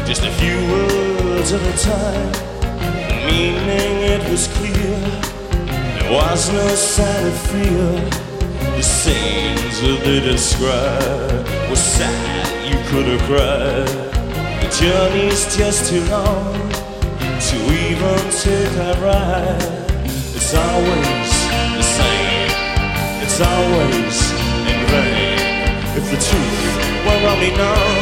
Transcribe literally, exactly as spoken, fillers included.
just a few words at a time. The meaning, it was clear. There was no sign of fear. The scenes that they described were sad, you could have cried. The journey's just too long to even take a ride. It's always the same, it's always in vain. If the truth were only known,